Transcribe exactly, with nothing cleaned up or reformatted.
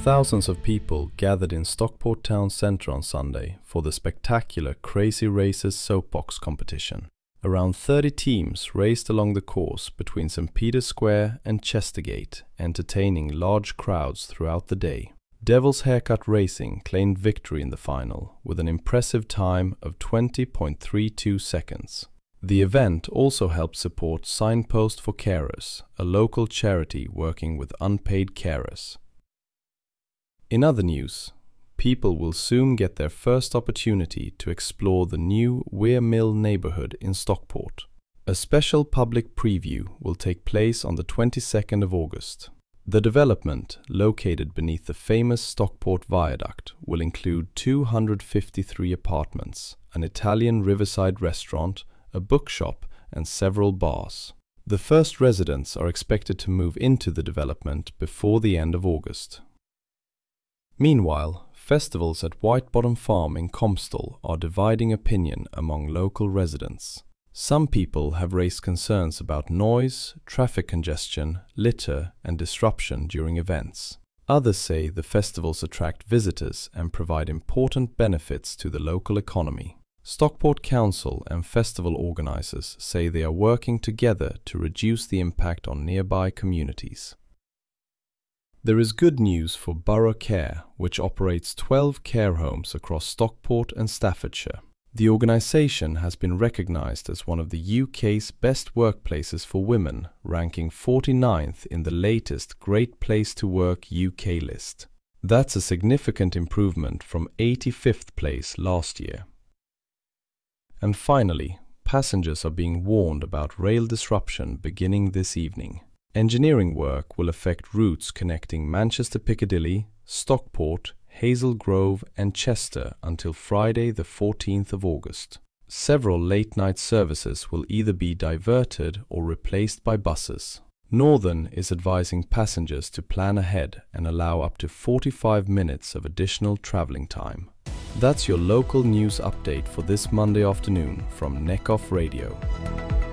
Thousands of people gathered in Stockport town centre on Sunday for the spectacular Crazy Races soapbox competition. Around thirty teams raced along the course between St Peter's Square and Chestergate, entertaining large crowds throughout the day. Devil's Haircut Racing claimed victory in the final with an impressive time of twenty point three two seconds. The event also helped support Signpost for Carers, a local charity working with unpaid carers. In other news, people will soon get their first opportunity to explore the new Weir Mill neighbourhood in Stockport. A special public preview will take place on the twenty-second of August. The development, located beneath the famous Stockport Viaduct, will include two hundred fifty-three apartments, an Italian riverside restaurant, a bookshop and several bars. The first residents are expected to move into the development before the end of August. Meanwhile, festivals at White Bottom Farm in Comstall are dividing opinion among local residents. Some people have raised concerns about noise, traffic congestion, litter and disruption during events. Others say the festivals attract visitors and provide important benefits to the local economy. Stockport Council and festival organisers say they are working together to reduce the impact on nearby communities. There is good news for Borough Care, which operates twelve care homes across Stockport and Staffordshire. The organisation has been recognised as one of the U K's best workplaces for women, ranking forty-ninth in the latest Great Place to Work U K list. That's a significant improvement from eighty-fifth place last year. And finally, passengers are being warned about rail disruption beginning this evening. Engineering work will affect routes connecting Manchester Piccadilly, Stockport, Hazel Grove and Chester until Friday the fourteenth of August. Several late-night services will either be diverted or replaced by buses. Northern is advising passengers to plan ahead and allow up to forty-five minutes of additional travelling time. That's your local news update for this Monday afternoon from Neck Off Radio.